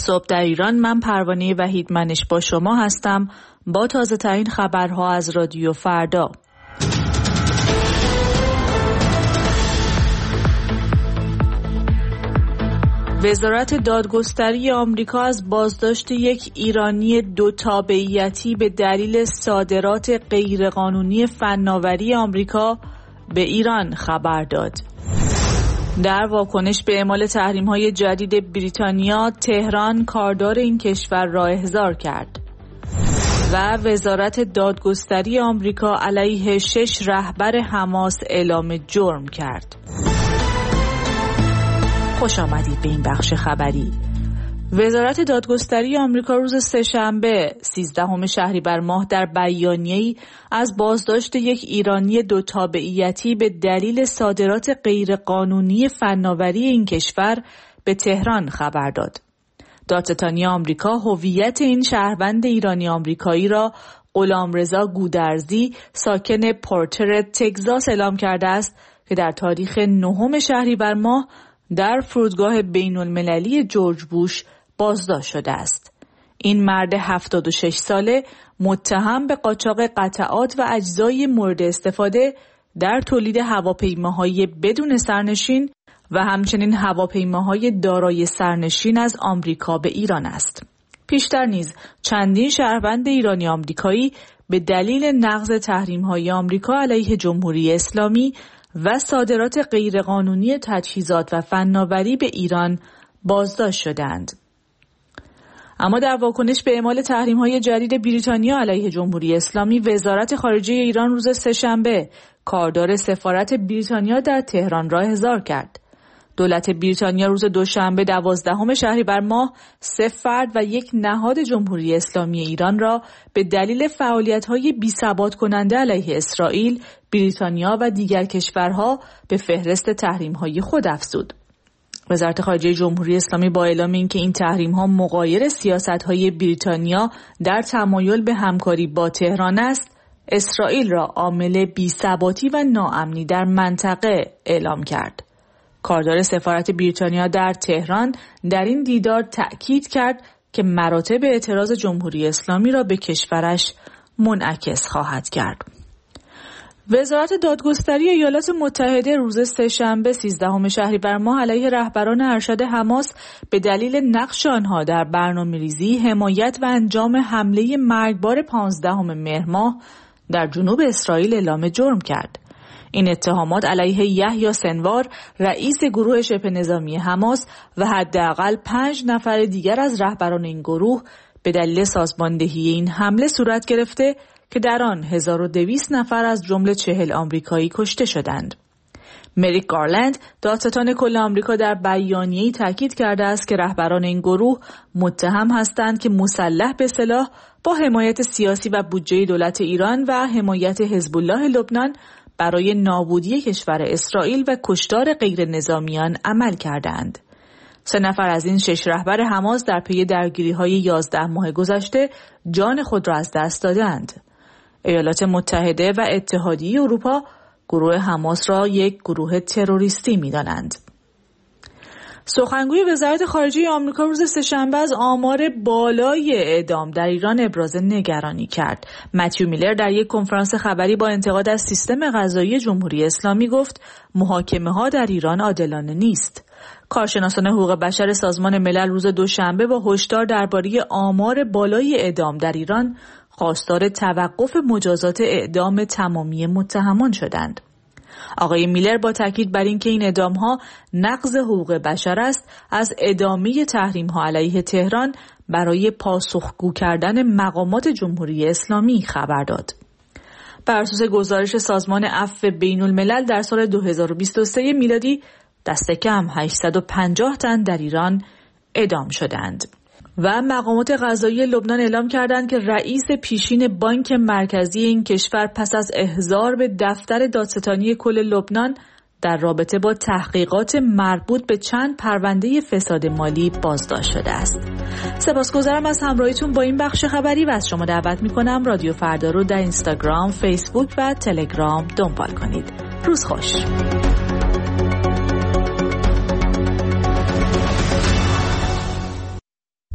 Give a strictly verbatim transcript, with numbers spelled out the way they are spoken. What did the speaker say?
صبح در ایران. من پروانه وحیدمنش با شما هستم با تازه ترین خبرها از رادیو فردا. وزارت دادگستری آمریکا از بازداشت یک ایرانی دو تابعیتی به دلیل صادرات غیرقانونی فناوری آمریکا به ایران خبر داد. در واکنش به اعمال تحریم‌های جدید بریتانیا، تهران کاردار این کشور را احضار کرد و وزارت دادگستری آمریکا علیه شش رهبر حماس اعلام جرم کرد. خوش آمدید به این بخش خبری. وزارت دادگستری آمریکا روز سه‌شنبه سیزدهم شهریور ماه در بیانیه‌ای از بازداشت یک ایرانی دو تابعیتی به دلیل صادرات غیرقانونی فناوری این کشور به تهران خبر داد. دادستانی آمریکا هویت این شهروند ایرانی آمریکایی را غلامرضا گودرزی ساکن پورتر تگزاس اعلام کرده است که در تاریخ نهم شهریور ماه در فرودگاه بین المللی جورج بوش بازداشت شده است. این مرد هفتاد و شش ساله متهم به قاچاق قطعات و اجزای مورد استفاده در تولید هواپیماهای بدون سرنشین و همچنین هواپیماهای دارای سرنشین از آمریکا به ایران است. پیشتر نیز چندین شهروند ایرانی آمریکایی به دلیل نقض تحریم‌های آمریکا علیه جمهوری اسلامی و صادرات غیرقانونی تجهیزات و فناوری به ایران بازداشت شدند. اما در واکنش به اعمال تحریم‌های جدید بریتانیا علیه جمهوری اسلامی، وزارت خارجه ایران روز سه‌شنبه کاردار سفارت بریتانیا در تهران را احضار کرد. دولت بریتانیا روز دوشنبه دوازدهم شهریور ماه سه فرد و یک نهاد جمهوری اسلامی ایران را به دلیل فعالیت‌های بی‌ثبات کننده علیه اسرائیل، بریتانیا و دیگر کشورها به فهرست تحریم‌های خود افزود. وزارت خارجه جمهوری اسلامی با اعلام اینکه این تحریم‌ها مغایر سیاست‌های بریتانیا در تمایل به همکاری با تهران است، اسرائیل را عامل بی‌ثباتی و ناامنی در منطقه اعلام کرد. کاردار سفارت بریتانیا در تهران در این دیدار تأکید کرد که مراتب اعتراض جمهوری اسلامی را به کشورش منعکس خواهد کرد. وزارت دادگستری ایالات متحده روز سه‌شنبه سیزدهم شهریور ماه علیه رهبران ارشد حماس به دلیل نقش آنها در برنامه‌ریزی، حمایت و انجام حمله مرگبار پانزدهم مهر ماه در جنوب اسرائیل اعلام جرم کرد. این اتهامات علیه یحیی سنوار، رئیس گروه شبه نظامی حماس و حداقل پنج نفر دیگر از رهبران این گروه به دلیل سازماندهی این حمله صورت گرفته که در آن هزار و دویست نفر از جمله چهل آمریکایی کشته شدند. مریک گارلند، دادستان کل آمریکا، در بیانیه‌ای تاکید کرده است که رهبران این گروه متهم هستند که مسلح به سلاح با حمایت سیاسی و بودجه دولت ایران و حمایت حزب الله لبنان برای نابودی کشور اسرائیل و کشتار غیر نظامیان عمل کردند. سه نفر از این شش رهبر حماس در پی درگیری‌های یازده ماه گذشته جان خود را از دست دادند. ایالات متحده و اتحادیه اروپا گروه حماس را یک گروه تروریستی می‌دانند. سخنگوی وزارت خارجه آمریکا روز سه‌شنبه از آمار بالای اعدام در ایران ابراز نگرانی کرد. متیو میلر در یک کنفرانس خبری با انتقاد از سیستم قضایی جمهوری اسلامی گفت محاکمه‌ها در ایران عادلانه نیست. کارشناسان حقوق بشر سازمان ملل روز دوشنبه با هشدار درباره آمار بالای اعدام در ایران خواستار توقف مجازات اعدام تمامی متهمان شدند. آقای میلر با تاکید بر اینکه این اعدام‌ها نقض حقوق بشر است، از ادامه تحریم‌ها علیه تهران برای پاسخگو کردن مقامات جمهوری اسلامی خبر داد. بر اساس گزارش سازمان عفو بین الملل در سال دو هزار و بیست و سه میلادی دست کم هشتصد و پنجاه تن در ایران اعدام شدند. و مقامات قضایی لبنان اعلام کردند که رئیس پیشین بانک مرکزی این کشور پس از احضار به دفتر دادستانی کل لبنان در رابطه با تحقیقات مربوط به چند پرونده فساد مالی بازداشت شده است. سپاسگزارم از همراهیتون با این بخش خبری و از شما دعوت می‌کنم رادیو فردا رو در اینستاگرام، فیسبوک و تلگرام دنبال کنید. روز خوش.